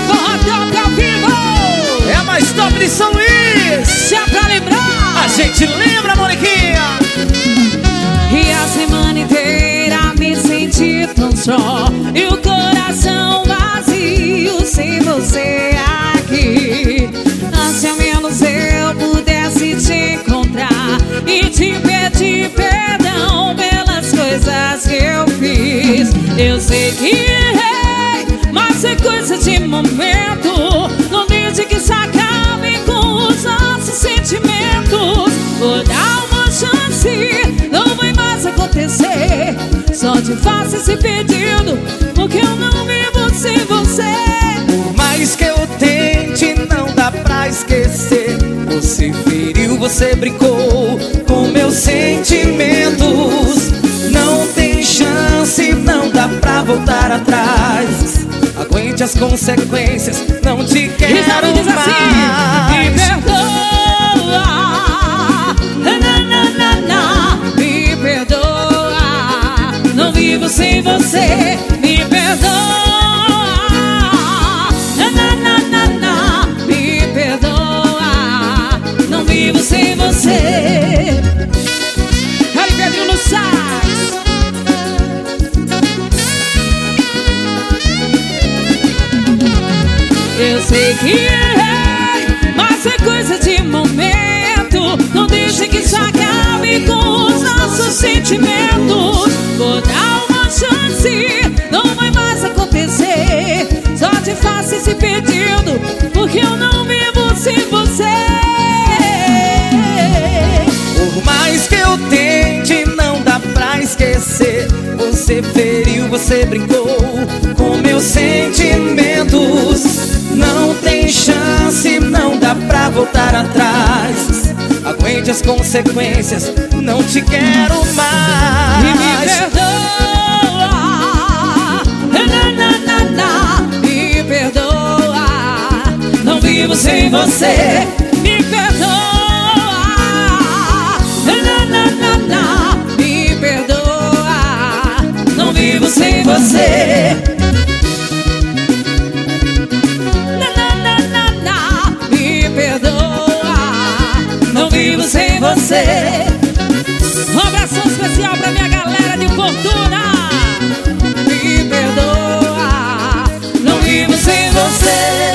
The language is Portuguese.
Forró Top ao vivo. É a mais top de São Luís. Se é pra lembrar, A gente lembra, Moniquinha. e a semana inteira me senti tão só, e o coração vazio sem você aqui. Se ao menos eu pudesse te encontrar e te pedir perdão pelas coisas que eu fiz. Eu sei que errei, mas é coisa de momento. Não deixe que isso acabe com os nossos sentimentos. Vou dar uma chance, não vai mais acontecer. Só te faço esse pedido, porque eu não vivo sem você. Por mais que eu tente, não dá pra esquecer. Você feriu, você brincou com meus sentimentos. Não tem chance, não dá pra voltar atrás. Aguente as consequências, não te quero diz assim, me mais. perdoa, me perdoa. Não vivo sem você, me perdoa. Me perdoa, não vivo sem você. Harry Pedrinho no sax. Eu sei que errei, mas é coisa de momento. Não deixe que isso acabe com os nossos sentimentos. Vou dar uma chance, não vai mais acontecer. Só te faço esse pedido, porque eu não vivo sem você. Por mais que eu tente, não dá pra esquecer. Você feriu, você brincou com meus sentimentos. Não tem chance, não dá pra voltar atrás. Aguente as consequências, não te quero mais. E me perdoa, me perdoa. Não vivo sem você, me perdoa, me perdoa. Não vivo sem você. Me perdoa, não vivo sem você. Um abração especial pra minha galera de Fortuna. Me perdoa, não vivo sem você.